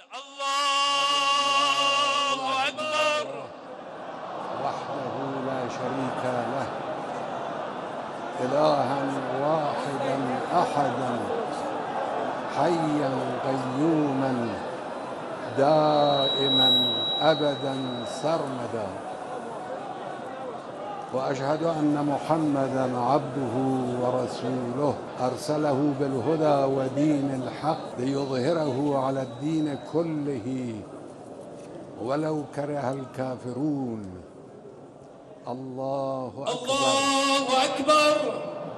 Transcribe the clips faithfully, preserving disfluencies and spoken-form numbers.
الله أكبر. وحده لا شريك له إلها واحدا أحدا حيا قيوما دائما أبدا سرمدا. وأشهد أن محمدا عبده ورسوله أرسله بالهدى ودين الحق ليظهره على الدين كله ولو كره الكافرون. الله أكبر. الله أكبر.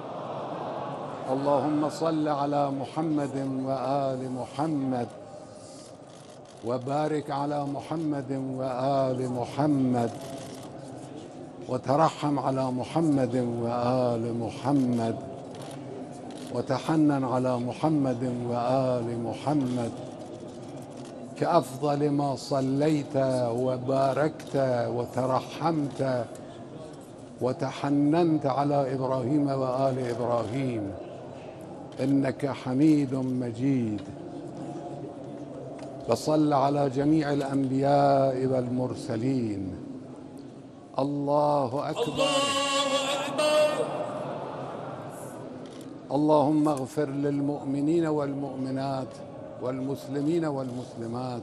اللهم صل على محمد وآل محمد وبارك على محمد وآل محمد وترحم على محمد وآل محمد وتحنن على محمد وآل محمد كأفضل ما صليت وباركت وترحمت وتحننت على إبراهيم وآل إبراهيم إنك حميد مجيد. وصل على جميع الأنبياء والمرسلين. الله أكبر. الله أكبر. اللهم اغفر للمؤمنين والمؤمنات والمسلمين والمسلمات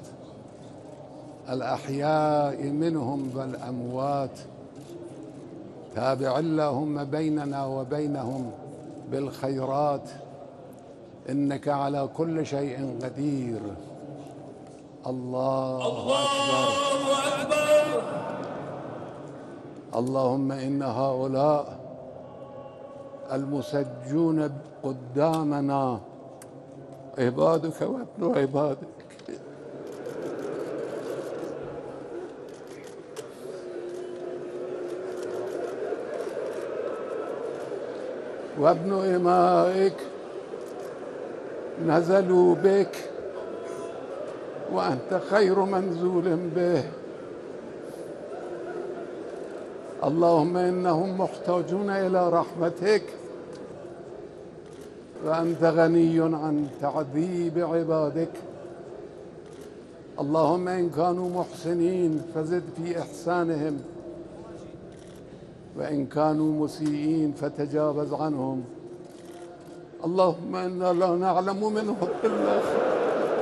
الأحياء منهم والأموات. تابع اللهم بيننا وبينهم بالخيرات إنك على كل شيء قدير. الله, الله أكبر. أكبر. اللهم إن هؤلاء المسجون قدامنا عبادك وابن عبادك، وابن إمائك نزلوا بك وأنت خير منزول به. اللهم إنهم محتاجون إلى رحمتك وأنت غني عن تعذيب عبادك. اللهم إن كانوا محسنين فزد في إحسانهم، وإن كانوا مسيئين فتجاوز عنهم. اللهم إنا لا نعلم منهم إلا خير.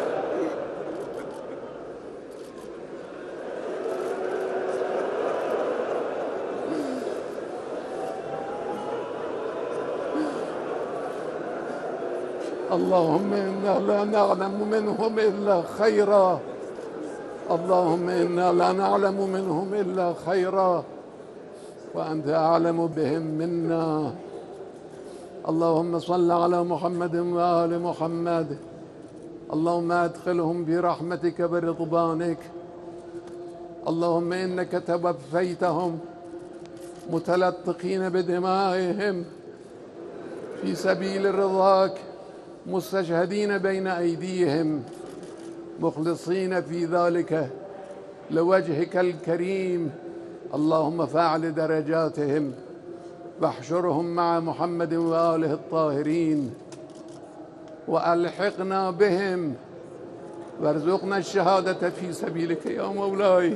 اللهم إنا لا نعلم منهم إلا خيرا. اللهم إنا لا نعلم منهم إلا خيرا وأنت أعلم بهم منا. اللهم صل على محمد وآل محمد. اللهم أدخلهم برحمتك برضوانك. اللهم إنك توفيتهم متلطخين بدمائهم في سبيل رضاك، مستشهدين بين أيديهم، مخلصين في ذلك لوجهك الكريم. اللهم فاعل درجاتهم واحشرهم مع محمد وآله الطاهرين، وألحقنا بهم وارزقنا الشهادة في سبيلك يا مولاي.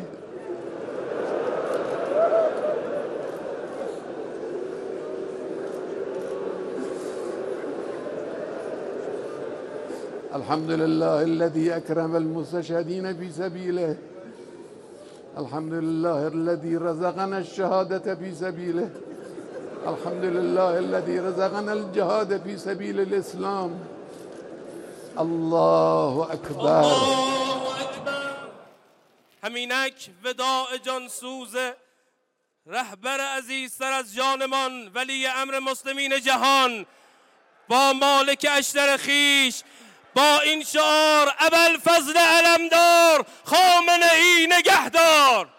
الحمد لله الذي أكرم المستشهدين في سبيله. الحمد لله الذي رزقنا الشهادة في سبيله. الحمد لله الذي رزقنا الجهاد في سبيل الإسلام. الله أكبر. الله أكبر. همینک وداع جانسوز رهبر عزیزتر از جانمان ولی امر مسلمین جهان با مالک اشتر خیش با این شعار ابوالفضل علمدار خامنه ای نگهدار.